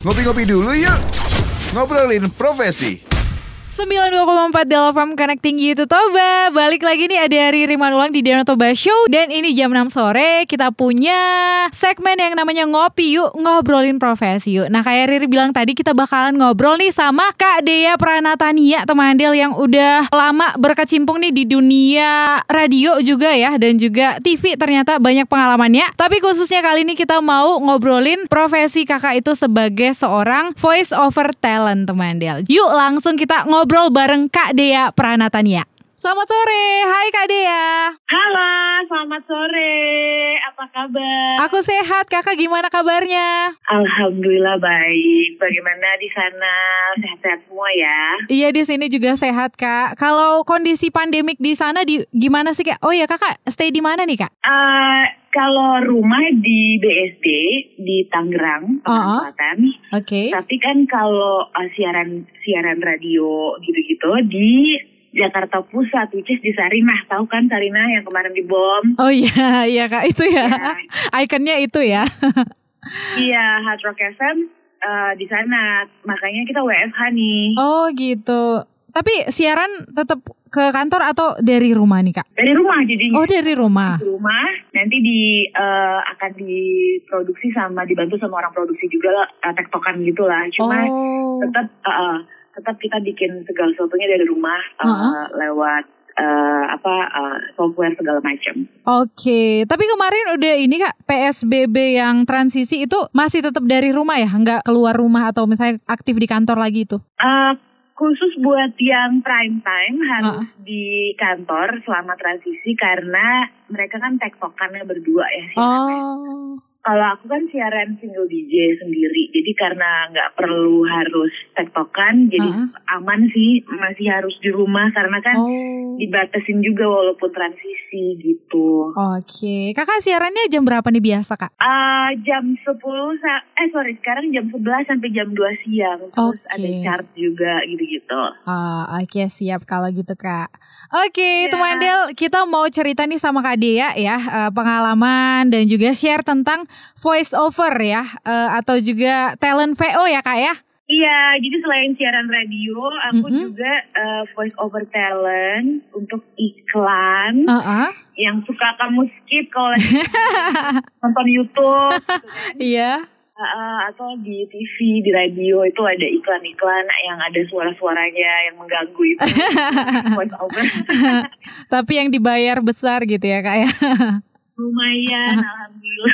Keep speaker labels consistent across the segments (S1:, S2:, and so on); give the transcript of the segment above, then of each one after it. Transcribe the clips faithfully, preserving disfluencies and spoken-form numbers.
S1: Ngopi-ngopi dulu yuk. Ngobrolin profesi.
S2: sembilan puluh dua koma empat Del F M Connecting You to Toba. Balik lagi nih, ada Riri Manulang di Danau Toba Show. Dan ini jam enam sore kita punya segmen yang namanya Ngopi Yuk, Ngobrolin Profesi Yuk. Nah kayak Riri bilang tadi, kita bakalan ngobrol nih sama Kak Dea Pranatania, teman Del yang udah lama berkecimpung nih di dunia radio juga ya, dan juga T V, ternyata banyak pengalamannya. Tapi khususnya kali ini kita mau ngobrolin profesi kakak itu sebagai seorang voice over talent, teman Del. Yuk langsung kita ngobrol Ngobrol bareng Kak Dea Pranatania. Selamat sore, hai Kak Dea.
S3: Halo, selamat sore. Apa kabar?
S2: Aku sehat, kakak gimana kabarnya?
S3: Alhamdulillah baik. Bagaimana di sana? Sehat-sehat semua ya?
S2: Iya, di sini juga sehat Kak. Kalau kondisi pandemik di sana di gimana sih Kak? Oh ya kakak, stay di mana nih Kak?
S3: Uh, kalau rumah di B S D di Tangerang,
S2: uh-huh.
S3: Selatan.
S2: Oke. Okay.
S3: Tapi kan kalau uh, siaran siaran radio gitu-gitu di Jakarta Pusat, which is di Sarinah. Tahu kan Sarinah yang kemarin dibom?
S2: Oh iya, iya Kak, itu ya. ya. Ikonnya itu ya.
S3: Iya, Hard Rock F M uh, di sana. Makanya kita W F H nih.
S2: Oh gitu. Tapi siaran tetap ke kantor atau dari rumah nih Kak?
S3: Dari rumah jadi.
S2: Oh dari rumah.
S3: Di rumah. Nanti di uh, akan diproduksi sama dibantu sama orang produksi juga lah, uh, tektokan gitulah. Cuma
S2: oh.
S3: tetap uh, tetap kita bikin segala sesuatunya dari rumah uh, uh-huh. lewat uh, apa uh, software segala macam.
S2: Oke, okay. Tapi kemarin udah ini Kak, P S B B yang transisi itu masih tetap dari rumah ya? Nggak keluar rumah atau misalnya aktif di kantor lagi itu?
S3: Uh, khusus buat yang prime time harus uh. di kantor selama transisi karena mereka kan tektokannya berdua ya.
S2: Oh.
S3: Kalau aku kan siaran single D J sendiri, jadi karena nggak perlu harus tektokan, jadi uh-huh. aman sih, masih harus di rumah karena kan oh. dibatasin juga walaupun transisi gitu.
S2: Oke, okay. Kakak siarannya jam berapa nih biasa Kak?
S3: Uh, jam sepuluh, eh sorry sekarang jam sebelas sampai jam dua siang, terus okay. ada chart juga gitu-gitu.
S2: Oh, oke okay, siap kalau gitu Kak. Oke, okay, ya. Teman Del, kita mau cerita nih sama Kak Dea ya, uh, pengalaman dan juga share tentang voice over ya, uh, atau juga talent V O ya Kak ya?
S3: Iya, jadi selain siaran radio, aku mm-hmm. juga uh, voice over talent untuk iklan uh-uh. yang suka kamu skip kalau lagi nonton YouTube.
S2: Iya.
S3: Uh, atau di T V, di radio itu ada iklan-iklan yang ada suara-suaranya yang mengganggu itu. Voice over.
S2: Tapi yang dibayar besar gitu ya Kak ya?
S3: Lumayan, alhamdulillah.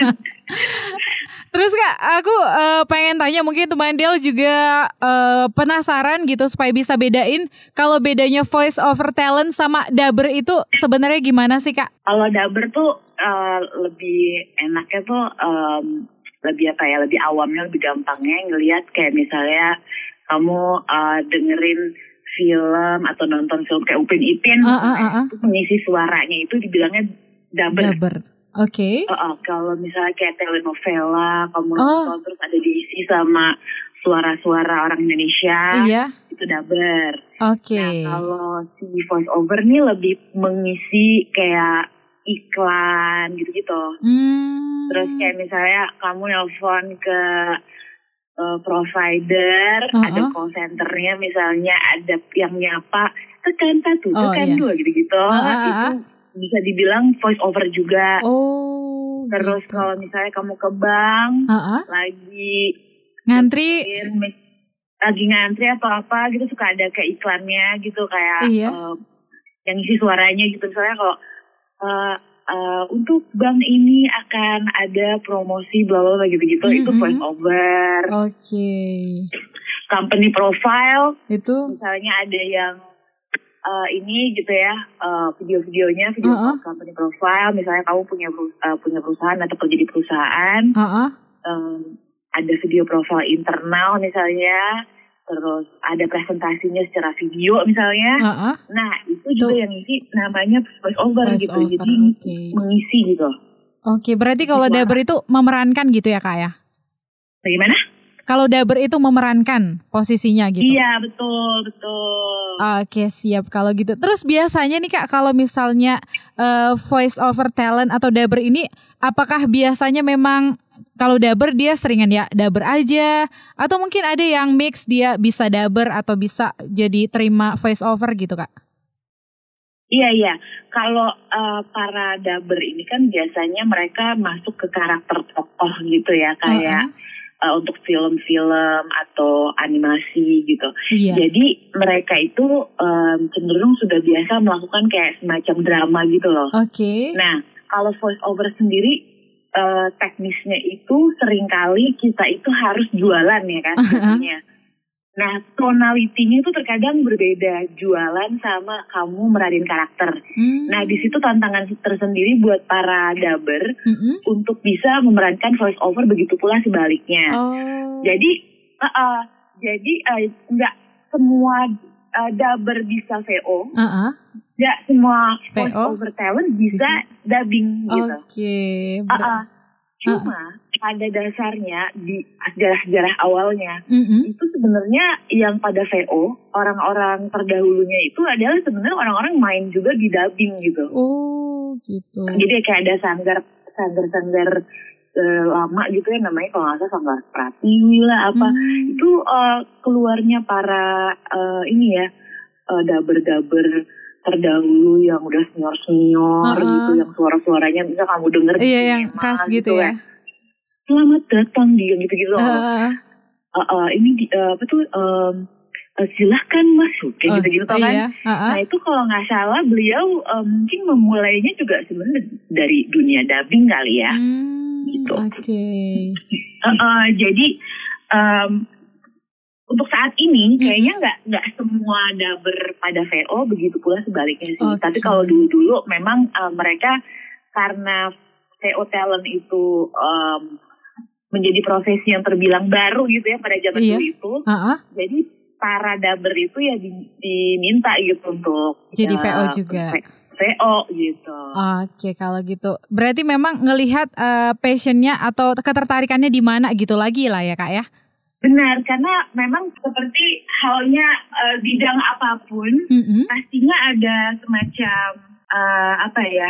S2: Terus Kak, aku uh, pengen tanya, mungkin teman Del juga uh, penasaran gitu supaya bisa bedain kalau bedanya voice over talent sama dubber itu sebenarnya gimana sih Kak?
S3: Kalau dubber tuh uh, lebih enaknya tuh um, lebih apa ya, lebih awamnya, lebih gampangnya ngelihat kayak misalnya kamu uh, dengerin film atau nonton film kayak Upin Ipin,
S2: uh, uh, uh, uh.
S3: itu pengisi suaranya itu dibilangnya dubber.
S2: Dubber. Oke. Okay.
S3: Uh, uh, kalau misalnya kayak telenovela, kamu
S2: oh.
S3: nonton terus ada diisi sama suara-suara orang Indonesia,
S2: iya.
S3: itu dubber.
S2: Oke. Okay.
S3: Nah kalau si voice over nih lebih mengisi kayak iklan gitu-gitu.
S2: Hmm.
S3: Terus kayak misalnya kamu nelfon ke uh, provider, uh-huh. ada call centernya misalnya ada yang nyapa tekan satu, tekan oh, dua iya. gitu-gitu. Uh-huh. Itu bisa dibilang voice over juga.
S2: Oh.
S3: Terus gitu. Kalau misalnya kamu ke bank, uh-huh. lagi
S2: ngantri,
S3: lagi ngantri atau apa gitu suka ada kayak iklannya gitu kayak
S2: iya.
S3: uh, yang isi suaranya gitu. Misalnya kalau uh, uh, untuk bank ini akan ada promosi bla bla bla gitu-gitu, mm-hmm. itu voice over.
S2: Oke. Okay.
S3: Company profile
S2: itu
S3: misalnya ada yang Uh, ini gitu ya, uh, video-videonya, video uh-uh. company profile, misalnya kamu punya uh, punya perusahaan atau kerja di perusahaan,
S2: uh-uh.
S3: um, ada video profile internal misalnya, terus ada presentasinya secara video misalnya,
S2: uh-uh.
S3: nah itu juga Tuh. yang isi namanya voice over voice gitu, over, jadi okay. mengisi gitu.
S2: Oke, okay, berarti kalau dubber itu memerankan gitu ya Kak ya?
S3: Bagaimana?
S2: Kalau dubber itu memerankan posisinya gitu.
S3: Iya, betul, betul.
S2: Oke, siap kalau gitu. Terus biasanya nih Kak, kalau misalnya uh, voice over talent atau dubber ini, apakah biasanya memang kalau dubber dia seringan ya dubber aja, atau mungkin ada yang mix dia bisa dubber atau bisa jadi terima voice over gitu Kak?
S3: Iya iya, kalau uh, para dubber ini kan biasanya mereka masuk ke karakter tokoh gitu ya, kayak uh-huh. uh, untuk film-film atau animasi gitu. Iya. Jadi mereka itu um, cenderung sudah biasa melakukan kayak semacam drama gitu loh.
S2: Oke. Okay.
S3: Nah kalau voice over sendiri Uh, teknisnya itu seringkali kita itu harus jualan ya kan sebenarnya. Nah tonalitinya itu terkadang berbeda, jualan sama kamu meranin karakter. Hmm. Nah di situ tantangan tersendiri buat para dubber hmm. untuk bisa memerankan voice over, begitu pula sebaliknya. Oh. Jadi uh, uh, jadi nggak uh, semua uh, dubber bisa V O. Uh-uh. Gak semua voice over talent bisa, bisa dubbing gitu.
S2: Oke. Okay.
S3: Uh, uh, cuma uh. pada dasarnya di sejarah-sejarah awalnya mm-hmm. itu sebenarnya yang pada V O orang-orang terdahulunya itu adalah sebenarnya orang-orang main juga di dubbing gitu.
S2: Oh gitu.
S3: Jadi kayak ada sanggar sanggar-sanggar uh, lama gitu ya, namanya kalau nggak salah sanggar Pratiwi lah apa. Mm. Itu uh, keluarnya para uh, ini ya uh, dubber-dubber terdahulu yang udah senior-senior uh-huh. gitu, yang suara-suaranya bisa kamu denger
S2: iya, di yang khas gitu, gitu ya.
S3: Selamat datang di gitu-gitu. Uh. Uh, uh, ini di, uh, apa tuh um, uh, silahkan masuk kayak oh, gitu-gitu kan. Iya. Uh-huh. Nah itu kalau nggak salah beliau uh, mungkin memulainya juga sebenarnya dari dunia dubbing kali ya. Hmm, gitu.
S2: Oke. Okay.
S3: Uh, uh, jadi um, untuk saat ini kayaknya nggak hmm. nggak semua dubber pada V O, begitu pula sebaliknya sih. Okay. Tapi kalau dulu-dulu memang uh, mereka karena V O talent itu um, menjadi profesi yang terbilang baru gitu ya pada zaman
S2: iya.
S3: dulu itu.
S2: Uh-huh.
S3: Jadi para dubber itu ya diminta gitu untuk
S2: jadi uh, V O juga.
S3: V O gitu.
S2: Oke, kalau gitu berarti memang ngelihat uh, passionnya atau ketertarikannya di mana gitu lagi lah ya Kak ya.
S3: Benar, karena memang seperti halnya uh, bidang apapun, mm-hmm. pastinya ada semacam uh, apa ya,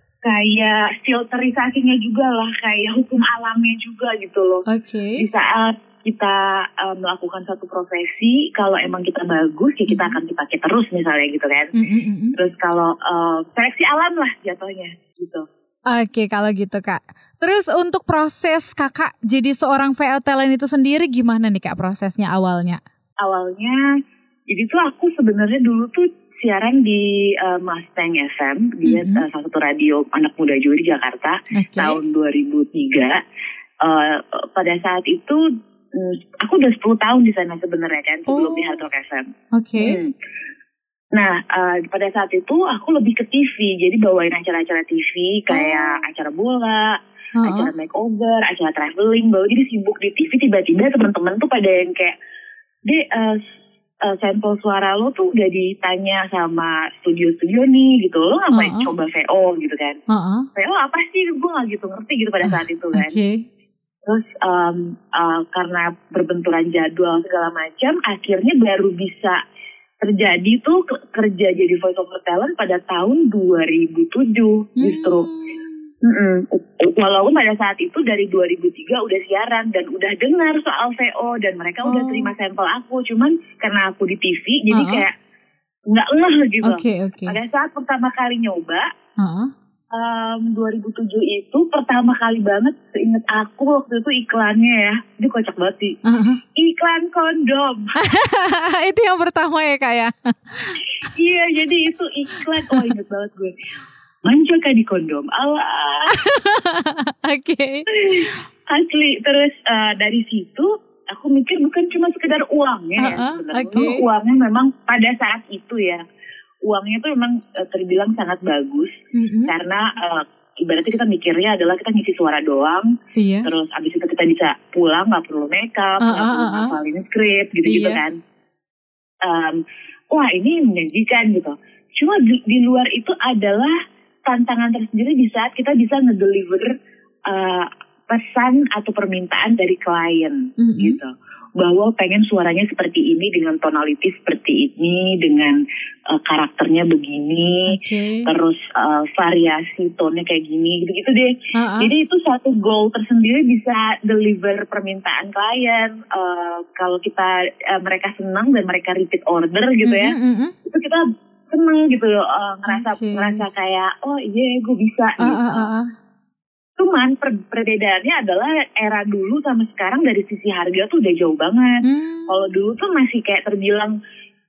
S3: kayak filterisasinya juga lah, kayak hukum alamnya juga gitu loh.
S2: Oke. Okay.
S3: Di saat kita uh, melakukan satu profesi, kalau emang kita bagus ya kita mm-hmm. akan dipakai terus misalnya gitu kan. Mm-hmm. Terus kalau uh, seleksi alam lah jatuhnya gitu.
S2: Oke, kalau gitu Kak. Terus untuk proses Kakak jadi seorang V O talent itu sendiri gimana nih Kak prosesnya awalnya?
S3: Awalnya, jadi tuh aku sebenarnya dulu tuh siaran di uh, Mustang F M, dia mm-hmm. uh, salah satu radio anak muda juga di Jakarta, okay. tahun dua ribu tiga. Uh, pada saat itu um, aku udah sepuluh tahun di sana sebenarnya kan, sebelum oh. di Hard Rock F M.
S2: Oke. Okay. Hmm.
S3: Nah, uh, pada saat itu aku lebih ke T V, jadi bawain acara-acara T V kayak oh. acara bola, uh-huh. acara makeover, acara traveling, bawa jadi sibuk di T V. Tiba-tiba teman-teman tuh pada yang kayak, Dek, uh, uh, sampel suara lo tuh udah ditanya sama studio-studio nih gitu, lo ngapain uh-huh. coba V O gitu kan? Uh-huh. V O apa sih? Gue gak gitu ngerti gitu pada saat itu kan.
S2: Okay.
S3: Terus um, uh, karena berbenturan jadwal segala macam, akhirnya baru bisa terjadi tuh kerja jadi voice over talent pada tahun dua ribu tujuh justru. Hmm. Walaupun pada saat itu dari dua ribu tiga udah siaran dan udah dengar soal V O dan mereka oh. udah terima sampel aku, cuman karena aku di T V uh-huh. jadi kayak nggak ngeh gitu.
S2: Okay, okay.
S3: Pada saat pertama kali nyoba
S2: uh-huh.
S3: um, dua ribu tujuh itu pertama kali banget seinget aku waktu itu iklannya ya, itu kocak banget sih. Uh-huh. Iklan kondom.
S2: Itu yang pertama ya Kak ya?
S3: Iya, jadi itu iklan, oh inget banget gue. Manjakan di kondom, Allah.
S2: Oke. Okay.
S3: Asli, terus uh, dari situ aku mikir bukan cuma sekedar uangnya uh-uh, ya sebenarnya. Okay. Uangnya memang pada saat itu ya, uangnya tuh memang uh, terbilang sangat bagus. Mm-hmm. Karena uh, ibaratnya kita mikirnya adalah kita ngisi suara doang. Iya. Terus abis itu kita bisa pulang, gak perlu makeup, uh, gak perlu uh, uh, ngafalin skrip gitu-gitu iya. kan. Um, wah ini menjanjikan gitu. Cuma di, di luar itu adalah tantangan tersendiri di saat kita bisa ngedeliver uh, pesan atau permintaan dari klien mm-hmm. gitu. bahwa pengen suaranya seperti ini dengan tonality seperti ini, dengan uh, karakternya begini,
S2: okay.
S3: terus uh, variasi tone kayak gini, gitu-gitu deh.
S2: Uh-uh.
S3: Jadi itu satu goal tersendiri bisa deliver permintaan klien. Uh, kalau kita uh, mereka senang dan mereka repeat order gitu ya,
S2: mm-hmm.
S3: itu kita seneng gitu uh, ngerasa
S2: okay.
S3: ngerasa kayak oh iya gue bisa
S2: uh,
S3: gitu.
S2: Uh, uh, uh.
S3: Cuman per- perbedaannya adalah era dulu sama sekarang dari sisi harga tuh udah jauh banget.
S2: Hmm.
S3: Kalau dulu tuh masih kayak terbilang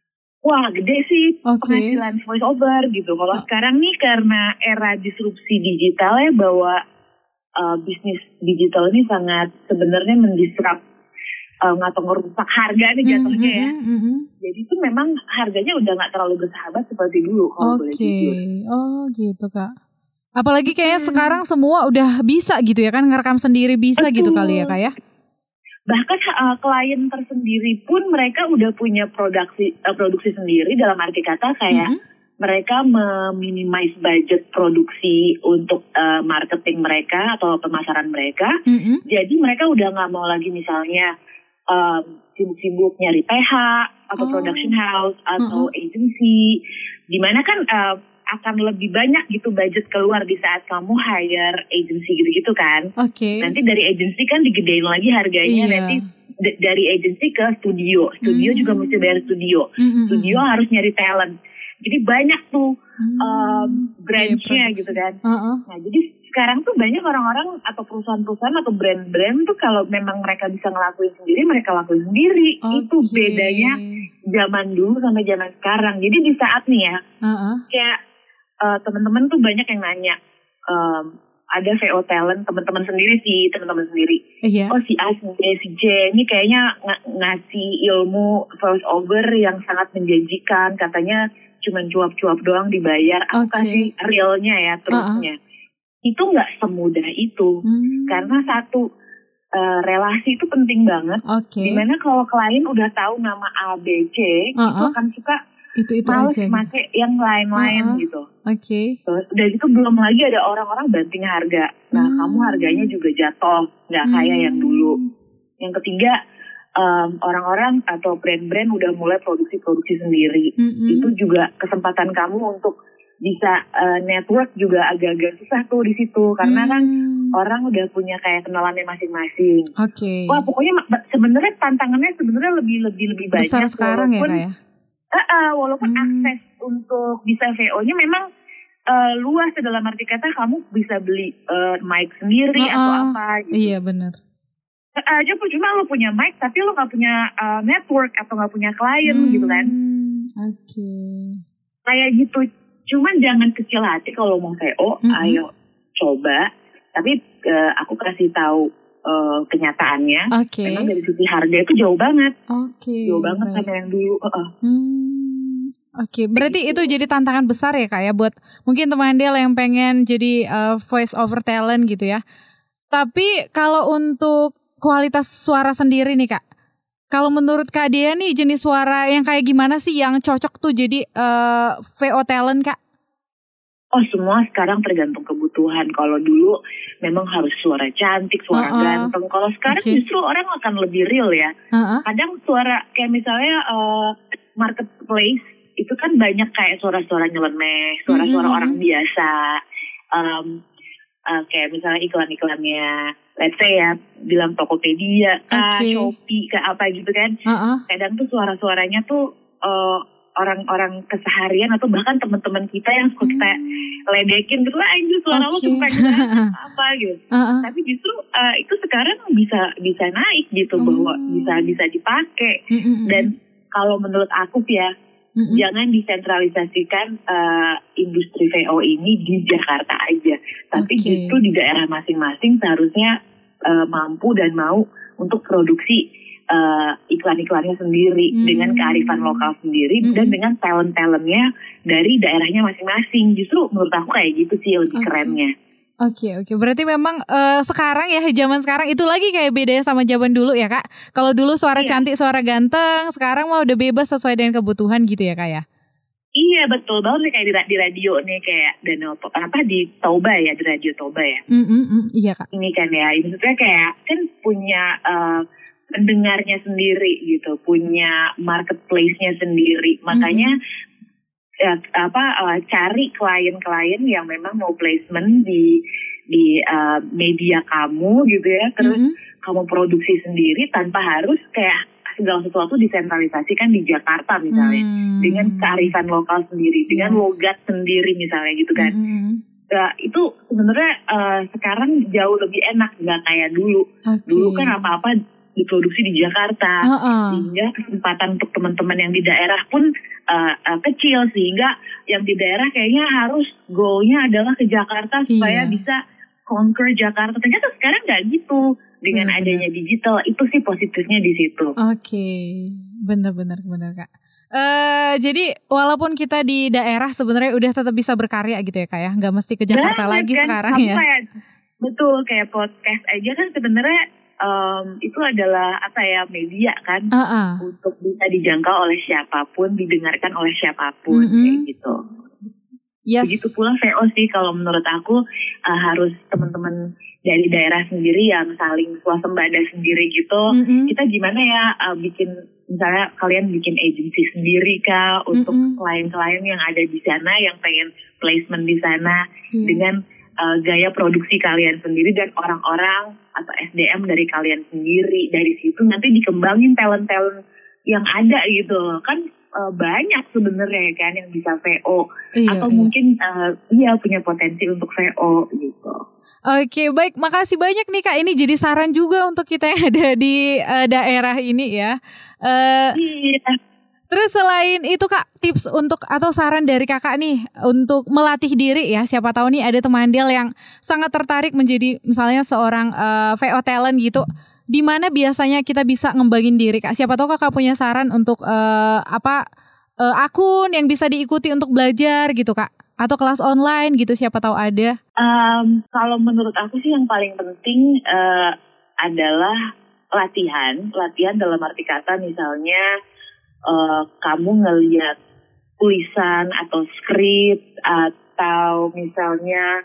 S3: wah gede sih
S2: okay.
S3: penghasilan voice over gitu. Kalau oh. sekarang nih karena era disrupsi digital ya, bahwa uh, bisnis digital ini sangat sebenarnya mendisrupt uh, atau ngerusak harga nih jatuhnya mm-hmm, ya.
S2: Mm-hmm.
S3: Jadi itu memang harganya udah nggak terlalu bersahabat seperti dulu kalau
S2: okay.
S3: boleh jujur.
S2: Oh gitu Kak. Apalagi kayaknya hmm. sekarang semua udah bisa gitu ya kan, ngerekam sendiri bisa Betul. Gitu kali ya Kak ya.
S3: Bahkan uh, klien tersendiri pun mereka udah punya produksi uh, produksi sendiri, dalam arti kata kayak mm-hmm. mereka meminimize budget produksi untuk uh, marketing mereka atau pemasaran mereka. Mm-hmm. Jadi mereka udah nggak mau lagi misalnya uh, sibuk-sibuk nyari P H atau oh. production house atau mm-hmm. agency, dimana kan uh, akan lebih banyak gitu budget keluar di saat kamu hire agency gitu-gitu kan.
S2: Oke. Okay.
S3: Nanti dari agency kan digedein lagi harganya, yeah. nanti d- dari agency ke studio. Studio mm. juga mesti bayar studio. Mm-hmm. Studio harus nyari talent. Jadi banyak tuh mm. um, branch-nya yeah, gitu kan. Uh-uh. Nah jadi sekarang tuh banyak orang-orang atau perusahaan-perusahaan atau brand-brand tuh kalau memang mereka bisa ngelakuin sendiri, mereka lakuin sendiri. Okay. Itu bedanya zaman dulu sama zaman sekarang. Jadi di saat nih ya, uh-uh. kayak Uh, teman-teman tuh banyak yang nanya, um, ada V O talent, teman-teman sendiri sih, teman-teman sendiri.
S2: Yeah.
S3: Oh si A, si B, si J, ini kayaknya ng- ngasih ilmu voice over yang sangat menjanjikan, katanya cuma cuap-cuap doang dibayar, aku
S2: okay.
S3: kasih realnya ya, terusnya. Uh-uh. Itu nggak semudah itu, hmm. karena satu uh, relasi itu penting banget. Okay. Dimana kalau klien udah tahu nama A, B, C, uh-uh. itu akan suka
S2: itu itu
S3: males
S2: aja
S3: make gitu. Yang lain-lain uh-uh. gitu.
S2: Oke. Okay.
S3: Terus udah gitu belum lagi ada orang-orang banting harga. Nah hmm. kamu harganya juga jatuh, nggak hmm. kayak yang dulu. Yang ketiga um, orang-orang atau brand-brand udah mulai produksi-produksi sendiri. Hmm. Itu juga kesempatan kamu untuk bisa uh, network juga agak-agak susah tuh di situ, karena hmm. kan orang udah punya kayak kenalannya masing-masing.
S2: Oke. Okay.
S3: Wah pokoknya sebenarnya tantangannya sebenarnya lebih lebih lebih banyak.
S2: Besar sekarang ya Kak ya.
S3: Uh, uh, walaupun
S2: hmm.
S3: akses untuk bisa V O-nya memang uh, luas, dalam arti kata kamu bisa beli uh, mic sendiri uh, atau apa gitu.
S2: Iya benar.
S3: Uh, aja pun cuma lo punya mic tapi lo nggak punya uh, network atau nggak punya klien hmm. gitu kan.
S2: Oke. Okay.
S3: Kayak gitu. Cuman jangan kecil hati kalau mau V O, mm-hmm. ayo coba. Tapi uh, aku kasih tahu Uh, kenyataannya, okay. memang dari sisi harga itu jauh banget,
S2: okay,
S3: jauh banget
S2: baik.
S3: sama yang dulu. Uh-uh.
S2: Hmm, Oke, okay. Berarti gitu. Itu jadi tantangan besar ya Kak ya buat mungkin teman Del yang pengen jadi uh, voice over talent gitu ya. Tapi kalau untuk kualitas suara sendiri nih Kak, kalau menurut Kak Dea nih jenis suara yang kayak gimana sih yang cocok tuh jadi uh, V O talent Kak?
S3: Oh semua sekarang tergantung kebutuhan. Kalau dulu memang harus suara cantik, suara uh-uh. ganteng. Kalau sekarang okay. justru orang akan lebih real ya. Uh-uh. Kadang suara kayak misalnya uh, marketplace itu kan banyak kayak suara-suara nyeleneh, suara-suara mm-hmm. orang biasa. Um, uh, kayak misalnya iklan-iklannya, let's say ya, bilang Tokopedia, kah, okay. Shopee, kah apa gitu kan. Uh-uh. Kadang tuh suara-suaranya tuh uh, orang-orang keseharian atau bahkan teman-teman kita yang suka kita ledekin gitu, anjir suara okay. lo sumpah apa gitu. Uh-uh. Tapi justru uh, itu sekarang bisa bisa naik gitu, uh. bahwa bisa bisa dipakai. Uh-uh. Dan kalau menurut aku ya, uh-uh. jangan disentralisasikan uh, industri V O ini di Jakarta aja, tapi okay. justru di daerah masing-masing seharusnya uh, mampu dan mau untuk produksi Uh, iklan-iklannya sendiri hmm. dengan kearifan lokal sendiri hmm. dan dengan talent-talentnya dari daerahnya masing-masing. Justru menurut aku kayak gitu sih lebih okay. kerennya.
S2: Oke okay, oke. Okay. Berarti memang uh, sekarang ya zaman sekarang itu lagi kayak bedanya sama zaman dulu ya Kak. Kalau dulu suara iya. cantik, suara ganteng, sekarang mah udah bebas sesuai dengan kebutuhan gitu ya Kak ya.
S3: Iya betul banget nih, kayak di, di radio nih kayak Danau apa di Toba ya, di radio Toba ya.
S2: Mm-mm, iya Kak.
S3: Ini kan ya, maksudnya kayak kan punya uh, pendengarnya sendiri gitu, punya marketplace-nya sendiri. Makanya mm-hmm. ya, apa uh, cari klien-klien yang memang mau placement di di uh, media kamu gitu ya, terus mm-hmm. kamu produksi sendiri tanpa harus kayak segala sesuatu disentralisasikan di Jakarta misalnya, hmm. dengan kearifan lokal sendiri, dengan yes. logat sendiri misalnya gitu kan. Hmm. Nah, itu sebenarnya uh, sekarang jauh lebih enak, nggak kayak dulu. Okay. Dulu kan apa-apa diproduksi di Jakarta, uh-uh. sehingga kesempatan untuk teman-teman yang di daerah pun uh, uh, kecil, sehingga yang di daerah kayaknya harus goalnya adalah ke Jakarta supaya yeah. bisa conquer Jakarta. Ternyata sekarang nggak gitu. Dengan bener, adanya bener. Digital, itu sih positifnya di situ.
S2: Oke, okay. benar-benar benar Kak. Uh, jadi walaupun kita di daerah sebenarnya udah tetap bisa berkarya gitu ya Kak ya, nggak mesti ke Jakarta nah, lagi kan, sekarang ya. Kayak,
S3: betul, kayak podcast aja kan sebenarnya um, itu adalah apa ya, media kan, uh-uh. untuk bisa dijangkau oleh siapapun, didengarkan oleh siapapun, mm-hmm. kayak gitu.
S2: Yes.
S3: Begitu pula V O sih kalau menurut aku uh, harus teman-teman dari daerah sendiri yang saling swasembada sendiri gitu. Mm-hmm. Kita gimana ya uh, bikin, misalnya kalian bikin agency sendiri kah untuk mm-hmm. klien-klien yang ada di sana yang pengen placement di sana mm. dengan uh, gaya produksi kalian sendiri dan orang-orang atau S D M dari kalian sendiri. Dari situ nanti dikembangin talent-talent yang ada gitu kan. Uh, banyak sebenarnya kan yang bisa V O iya, atau iya. mungkin uh, iya punya potensi untuk V O gitu.
S2: Oke, baik, makasih banyak nih Kak. Ini jadi saran juga untuk kita yang ada di uh, daerah ini ya. Uh, iya. Terus selain itu Kak, tips untuk atau saran dari Kakak nih untuk melatih diri ya. Siapa tahu nih ada teman Del yang sangat tertarik menjadi misalnya seorang uh, V O talent gitu. Di mana biasanya kita bisa ngembangin diri Kak? Siapa tahu Kakak punya saran untuk uh, apa uh, akun yang bisa diikuti untuk belajar gitu Kak? Atau kelas online gitu, siapa tahu ada?
S3: Um, kalau menurut aku sih yang paling penting uh, adalah latihan. Latihan dalam arti kata misalnya uh, kamu ngelihat tulisan atau skrip atau misalnya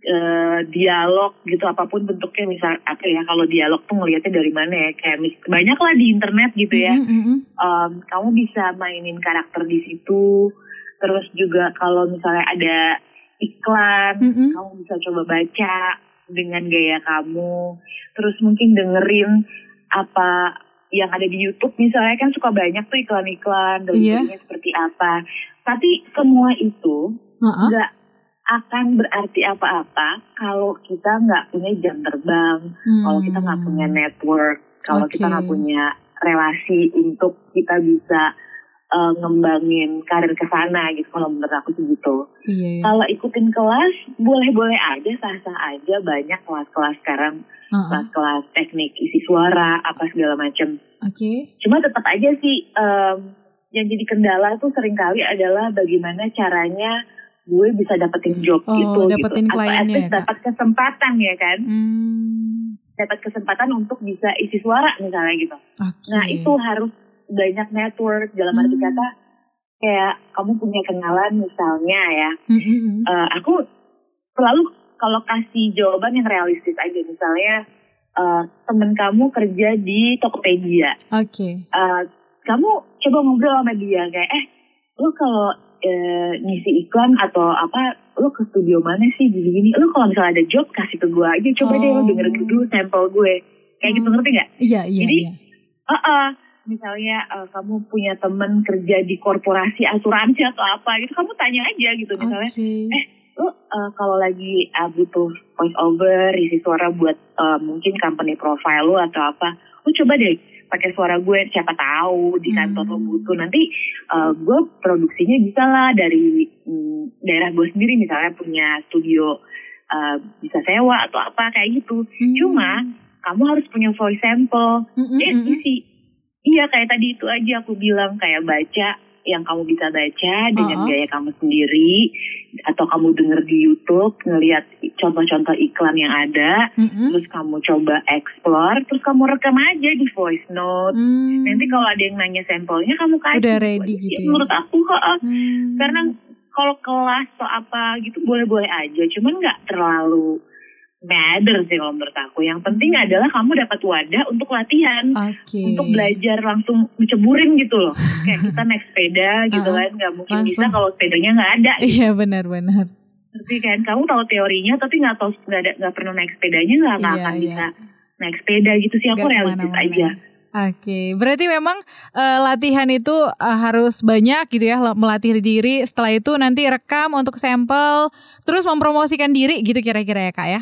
S3: Uh, dialog gitu, apapun bentuknya, misal apa ya, kalau dialog tuh ngelihatnya dari mana ya, kayak banyak lah di internet gitu ya. Mm-hmm. um, kamu bisa mainin karakter di situ. Terus juga kalau misalnya ada iklan, mm-hmm. kamu bisa coba baca dengan gaya kamu. Terus mungkin dengerin apa yang ada di YouTube misalnya, kan suka banyak tuh iklan-iklan deliverynya yeah. seperti apa. Tapi semua itu uh-uh. gak akan berarti apa-apa kalau kita nggak punya jam terbang, hmm. kalau kita nggak punya network, kalau okay. kita nggak punya relasi untuk kita bisa uh, ngembangin karir ke sana gitu. Kalau menurut aku sih gitu. Yeah. Kalau ikutin kelas boleh-boleh aja, sah-sah aja, banyak kelas-kelas sekarang, uh-huh. kelas-kelas teknik isi suara apa segala macam.
S2: Oke. Okay.
S3: Cuma tetap aja sih um, yang jadi kendala tuh seringkali adalah bagaimana caranya gue bisa dapetin job
S2: oh,
S3: gitu,
S2: dapetin
S3: gitu. Atau at least dapat kesempatan ya kan,
S2: hmm.
S3: dapat kesempatan untuk bisa isi suara misalnya gitu. Okay. Nah itu harus banyak network, dalam arti hmm. kata kayak kamu punya kenalan misalnya ya. Hmm. Uh, aku selalu kalau kasih jawaban yang realistis aja, misalnya uh, temen kamu kerja di Tokopedia.
S2: Oke. Okay.
S3: Uh, kamu coba ngobrol sama dia kayak, eh lu kalau E, ngisi iklan atau apa, lo ke studio mana sih gini-gini, lo kalau misalnya ada job kasih ke gue aja, coba oh. deh lo dengerin dulu sampel gue, kayak oh. gitu, ngerti gak?
S2: Iya, iya,
S3: jadi
S2: iya.
S3: Uh-uh, misalnya uh, kamu punya temen kerja di korporasi asuransi atau apa gitu, kamu tanya aja gitu misalnya, okay. eh lo uh, kalau lagi uh, butuh voice over, isi suara buat uh, mungkin company profile lo atau apa, lo coba deh pakai suara gue, siapa tahu di kantor hmm. lo butuh, nanti uh, gue produksinya bisa lah dari mm, daerah gue sendiri, misalnya punya studio uh, bisa sewa atau apa kayak gitu. Hmm. Cuma kamu harus punya voice sample, hmm, eh hmm. isi, iya kayak tadi itu aja aku bilang, kayak baca yang kamu bisa baca dengan uh-huh. gaya kamu sendiri, atau kamu denger di YouTube, ngelihat contoh-contoh iklan yang ada, mm-hmm. terus kamu coba explore, terus kamu rekam aja di voice note. Mm. Nanti kalau ada yang nanya sampelnya, kamu kasih.
S2: Udah ready gitu ya?
S3: Menurut aku kok, mm. karena kalau kelas atau apa gitu boleh-boleh aja, cuman nggak terlalu matter sih kalau menurut aku. Yang penting adalah kamu dapat wadah untuk latihan,
S2: okay.
S3: untuk belajar langsung ceburin gitu loh. Kayak kita naik sepeda gitu kan, nggak mungkin langsung. Bisa kalau sepedanya nggak ada.
S2: Iya benar-benar.
S3: Tapi kan kamu tahu teorinya, tapi nggak tahu nggak ada nggak pernah naik sepedanya, nggak
S2: iya,
S3: akan
S2: iya.
S3: bisa naik sepeda gitu sih. Aku realistis aja.
S2: Oke, okay. Berarti memang uh, latihan itu uh, harus banyak gitu ya, melatih diri. Setelah itu nanti rekam untuk sampel, terus mempromosikan diri gitu kira-kira ya Kak ya?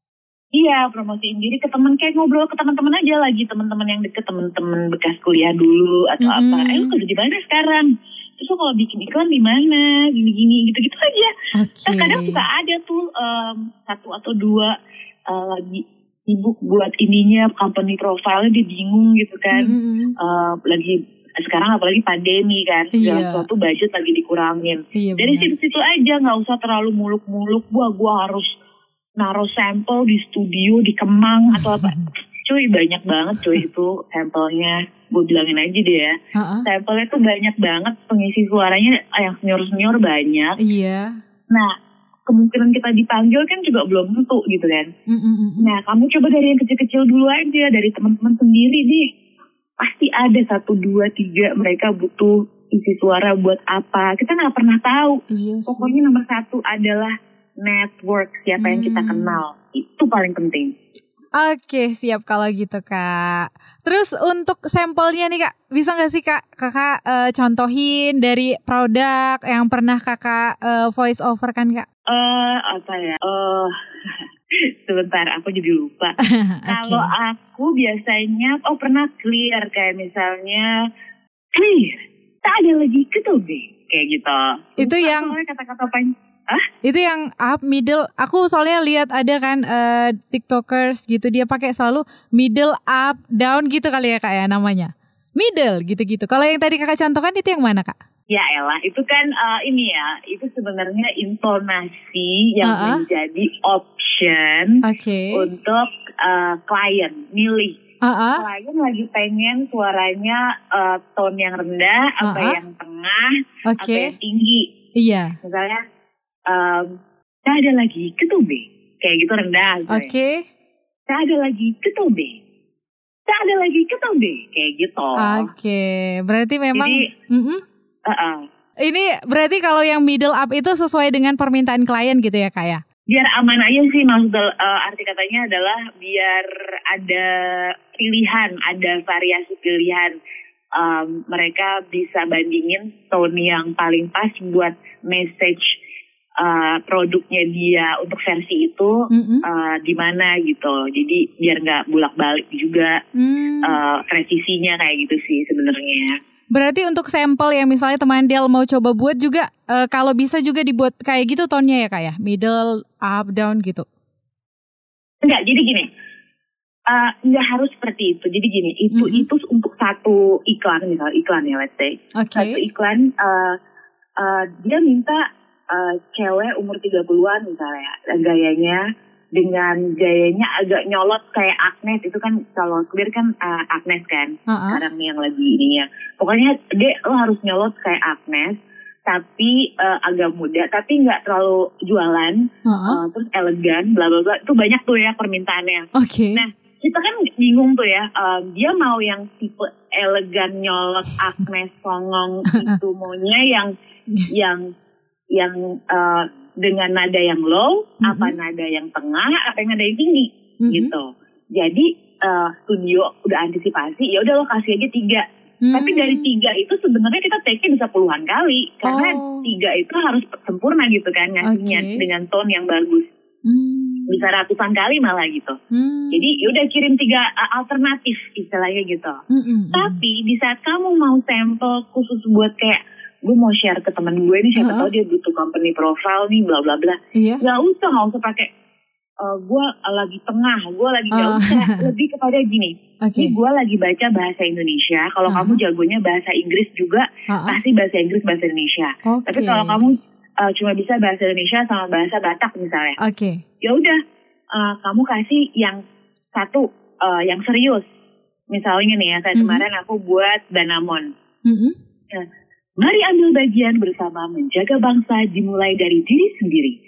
S3: Iya, promosiin diri ke teman, kayak ngobrol ke teman-teman aja lagi, teman-teman yang deket, teman-teman bekas kuliah dulu atau mm-hmm. apa. Eh, lu kerja di mana sekarang? Terus kalau bikin iklan di mana? Gini-gini, gitu-gitu aja. Okay. Nah, kadang suka ada tuh um, satu atau dua uh, lagi sibuk buat ininya, company profile dia bingung gitu kan. Mm-hmm. Uh, lagi sekarang apalagi pandemi kan, segala iya. sesuatu budget lagi dikurangin. Iya, dari situ-situ aja, nggak usah terlalu muluk-muluk. Gua gua harus naruh sampel di studio di Kemang atau apa. Cuy, banyak banget cuy itu sampelnya. Gue bilangin aja deh ya. Uh-uh. Sampelnya tuh banyak banget, pengisi suaranya yang senior-senior banyak.
S2: Iya.
S3: Nah, kemungkinan kita dipanggil kan juga belum tentu gitu kan.
S2: Mm-mm.
S3: Nah, kamu coba dari yang kecil-kecil dulu aja, dari teman-teman sendiri deh. Pasti ada satu, dua, tiga mereka butuh isi suara buat apa. Kita gak pernah tahu.
S2: Iya sih.
S3: Pokoknya nomor satu adalah network, siapa hmm. yang kita kenal. Itu paling penting.
S2: Oke, siap kalau gitu Kak. Terus untuk sampelnya nih Kak, bisa gak sih Kak Kakak uh, contohin dari produk yang pernah Kakak uh, voice over kan Kak?
S3: Eh uh, apa ya? Uh, sebentar, aku jadi lupa. Okay. Kalau aku biasanya, oh pernah clear kayak misalnya clear, tak ada lagi ketobe kayak gitu.
S2: Itu lupa yang
S3: kata-kata apa? Hah?
S2: Itu yang up, middle. Aku soalnya lihat ada kan uh, TikTokers gitu, dia pakai selalu middle, up, down gitu kali ya Kak ya namanya. Middle gitu-gitu. Kalau yang tadi Kakak contohkan itu yang mana Kak?
S3: Ya elah, itu kan uh, ini ya, itu sebenarnya intonasi yang uh-uh. menjadi option okay. untuk uh, klien milih.
S2: Uh-uh.
S3: Klien lagi pengen suaranya uh, tone yang rendah, uh-uh. apa yang tengah, okay. apa yang tinggi.
S2: Iya.
S3: Misalnya Um, tak ada lagi ketobe kayak gitu rendah.
S2: Oke. Okay.
S3: Tak ada lagi ketobe. Tak ada lagi ketobe kayak gitu.
S2: Oke, okay. Berarti memang.
S3: Jadi, uh-uh.
S2: Ini berarti kalau yang middle up itu sesuai dengan permintaan klien gitu ya Kak ya?
S3: Biar aman aja sih, maksud uh, arti katanya adalah biar ada pilihan, ada variasi pilihan. Um, mereka bisa bandingin tone yang paling pas buat message Uh, produknya dia untuk versi itu mm-hmm. uh, di mana gitu. Jadi biar nggak bolak-balik juga mm. uh, revisinya kayak gitu sih sebenarnya.
S2: Berarti untuk sampel yang misalnya teman Del mau coba buat juga uh, kalau bisa juga dibuat kayak gitu tonnya ya Kak ya? Middle, up, down gitu?
S3: Enggak, jadi gini. Uh, nggak harus seperti itu. Jadi gini, itu mm-hmm. itu untuk satu iklan, misalnya iklan ya let's say.
S2: Okay.
S3: Satu iklan uh, uh, dia minta Uh, cewek umur tiga puluhan misalnya, gayanya dengan gayanya agak nyolot kayak Agnes. Itu kan kalau clear kan uh, Agnes kan uh-uh. sekarang nih yang lagi ininya. Pokoknya dek lo harus nyolot kayak Agnes tapi uh, agak muda, tapi nggak terlalu jualan, uh-uh. uh, terus elegan, bla bla bla. Itu banyak tuh ya permintaannya.
S2: Oke. Okay.
S3: Nah kita kan bingung tuh ya, uh, dia mau yang tipe elegan nyolot Agnes songong itu maunya yang yang yang uh, dengan nada yang low, mm-hmm. apa nada yang tengah, apa yang nada yang tinggi, mm-hmm. gitu. Jadi uh, studio udah antisipasi, ya udah lo kasih aja tiga. Mm-hmm. Tapi dari tiga itu sebenarnya kita take-nya bisa puluhan kali, karena oh. tiga itu harus sempurna gitu kan ngasihnya okay. dengan tone yang bagus. Mm. Bisa ratusan kali malah gitu. Mm. Jadi yaudah kirim tiga uh, alternatif istilahnya gitu. Mm-hmm. Tapi di saat kamu mau sampel khusus buat kayak gue mau share ke teman gue nih, siapa uh-huh. tahu dia butuh company profile nih, bla bla bla.
S2: Iya.
S3: Gak usah, gak usah pakai uh, gue lagi tengah, gue lagi uh. gak usah. Lebih kepada gini, okay. ini gue lagi baca bahasa Indonesia. Kalau uh-huh. kamu jagonya bahasa Inggris juga, uh-huh. pasti bahasa Inggris bahasa Indonesia. Okay. Tapi kalau kamu uh, cuma bisa bahasa Indonesia sama bahasa Batak misalnya,
S2: okay.
S3: ya udah, uh, kamu kasih yang satu uh, yang serius. Misalnya nih ya, kayak mm-hmm. kemarin aku buat Danamon.
S2: Mm-hmm.
S3: Ya, mari ambil bagian bersama menjaga bangsa dimulai dari diri sendiri.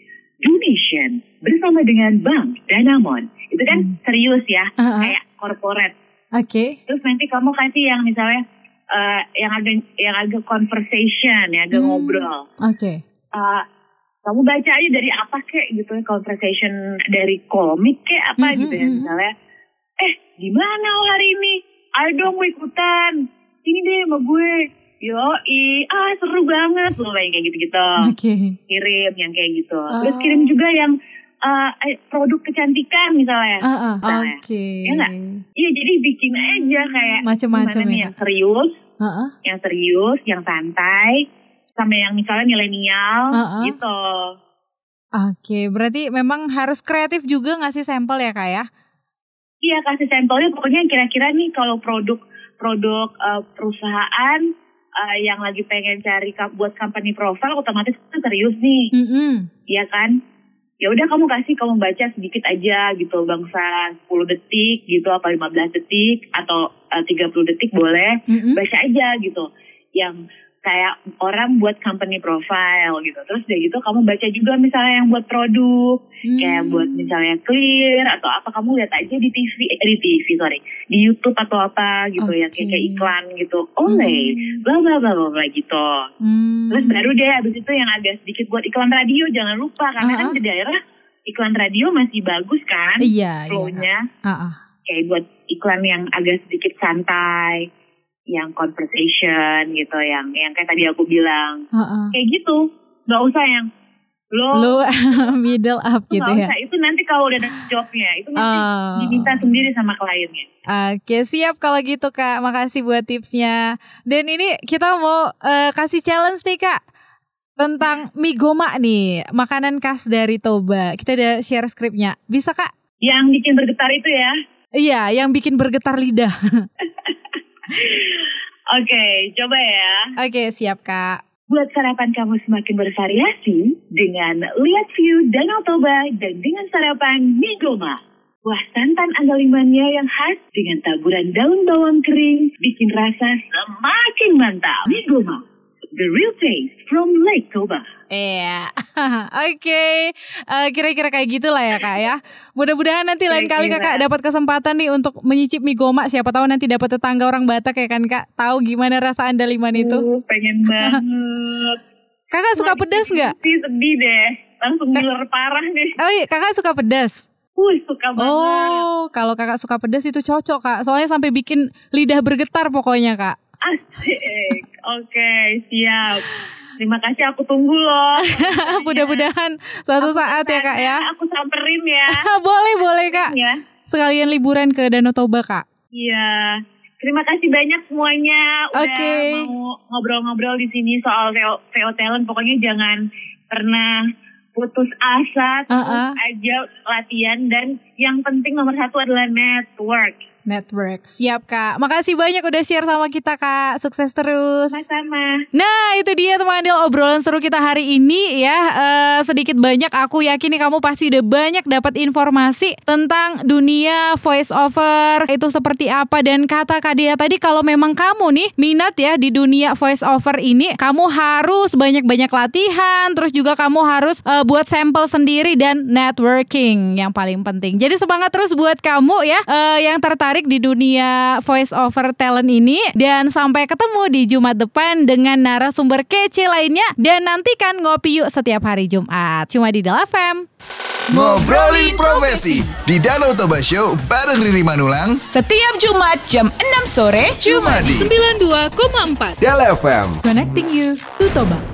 S3: donation bersama dengan Bank Danamon. Itu kan hmm. serius ya, uh-huh. kayak corporate.
S2: Oke. Okay.
S3: Terus nanti kamu kasih yang misalnya uh, yang ada yang agak conversation, yang agak hmm. ngobrol.
S2: Oke. Okay.
S3: Uh, kamu baca aja dari apa kek gitu ya, conversation dari komik kek apa mm-hmm. gitu ya misalnya. Eh, gimana hari ini? Ayo dong gue ikutan. Ini deh sama gue. Yoi, ah seru banget loh kayak gitu-gitu.
S2: Okay.
S3: Kirim yang kayak gitu. Oh. Terus kirim juga yang uh, produk kecantikan misalnya.
S2: Uh, uh, Oke. Okay.
S3: Ya nggak? Iya jadi bikin aja kayak
S2: macam-macam ya.
S3: Yang serius,
S2: uh-uh.
S3: yang serius, yang santai, sama yang misalnya milenial uh-uh. gitu.
S2: Oke, okay, berarti memang harus kreatif juga ngasih sampel ya Kak ya?
S3: Iya kasih sampelnya pokoknya kira-kira nih kalau produk produk uh, perusahaan Uh, yang lagi pengen cari ka- buat company profile otomatis itu serius nih,
S2: mm-hmm.
S3: ya kan? Ya udah kamu kasih kamu baca sedikit aja gitu bangsa sepuluh detik gitu apa lima belas detik atau uh, tiga puluh detik boleh mm-hmm. baca aja gitu yang kayak orang buat company profile gitu. Terus dari gitu kamu baca juga misalnya yang buat produk hmm. kayak buat misalnya clear atau apa kamu lihat aja di T V eh, di T V sorry di YouTube atau apa gitu okay. ya kayak, kayak iklan gitu. Oleh hmm. bla bla bla bla gitu.
S2: Hmm.
S3: Terus baru deh abis itu yang agak sedikit buat iklan radio jangan lupa karena uh-huh. kan di daerah iklan radio masih bagus kan
S2: iya,
S3: flow-nya.
S2: Iya. Uh-uh.
S3: Kayak buat iklan yang agak sedikit santai. Yang conversation gitu, yang yang kayak tadi aku bilang,
S2: uh-uh.
S3: kayak gitu, nggak usah yang lo,
S2: lo middle up gitu ya.
S3: Usah. Itu nanti kalau udah ada jobnya, itu nanti uh. diminta sendiri sama kliennya.
S2: Oke siap kalau gitu Kak, makasih buat tipsnya. Dan ini kita mau uh, kasih challenge nih Kak tentang mie goma nih, makanan khas dari Toba. Kita udah share skripnya, bisa Kak?
S3: Yang bikin bergetar itu ya?
S2: Iya, yang bikin bergetar lidah.
S3: Oke, okay, coba ya.
S2: Oke, okay, siap Kak.
S3: Buat sarapan kamu semakin bervariasi dengan lihat view Danau Toba dan dengan sarapan mie goma. Wah, santan andalimannya yang khas dengan taburan daun bawang kering bikin rasa semakin mantap. Mie goma, the real taste from Lake Toba.
S2: Iya, oke, okay. uh, kira-kira kayak gitulah ya Kak ya. Mudah-mudahan nanti lain kali Kakak dapat kesempatan nih untuk menyicip mie goma. Siapa tahu nanti dapat tetangga orang Batak ya kan Kak. Tahu gimana rasa andaliman itu?
S3: Uh, pengen banget.
S2: Kakak suka pedas nggak?
S3: Sedih deh, langsung ngiler parah nih.
S2: Oh iya, Kakak suka pedas?
S3: Uh, suka banget.
S2: Oh, kalau Kakak suka pedas itu cocok Kak. Soalnya sampai bikin lidah bergetar pokoknya Kak.
S3: Asik, oke okay, siap. Terima kasih, aku tunggu loh.
S2: Mudah-mudahan suatu aku saat ya Kak ya.
S3: Aku samperin ya.
S2: Boleh, boleh Kak.
S3: Ya.
S2: Sekalian liburan ke Danau Toba Kak.
S3: Iya. Terima kasih banyak semuanya udah
S2: okay.
S3: mau ngobrol-ngobrol di sini soal V O, V O Talent. Pokoknya jangan pernah putus asa, terus uh-uh. aja latihan. Dan yang penting nomor satu adalah network.
S2: Network, siap Kak. Makasih banyak udah share sama kita Kak. Sukses terus.
S3: Sama-sama.
S2: Nah itu dia teman Andil obrolan seru kita hari ini ya. uh, Sedikit banyak aku yakin nih kamu pasti udah banyak dapat informasi tentang dunia voice over itu seperti apa. Dan kata Kak Dea tadi kalau memang kamu nih minat ya di dunia voice over ini, kamu harus banyak-banyak latihan. Terus juga kamu harus uh, buat sampel sendiri dan networking yang paling penting. Jadi semangat terus buat kamu ya uh, yang tertarik di dunia voice over talent ini. Dan sampai ketemu di Jumat depan dengan narasumber kece lainnya. Dan nantikan Ngopi Yuk setiap hari Jumat cuma di Dal F M.
S1: Ngobrolin profesi di Danau Toba Show bareng Riri Manulang
S4: setiap Jumat jam enam sore
S1: cuma di
S2: sembilan puluh dua koma empat
S1: Dal F M.
S2: Connecting you to Toba.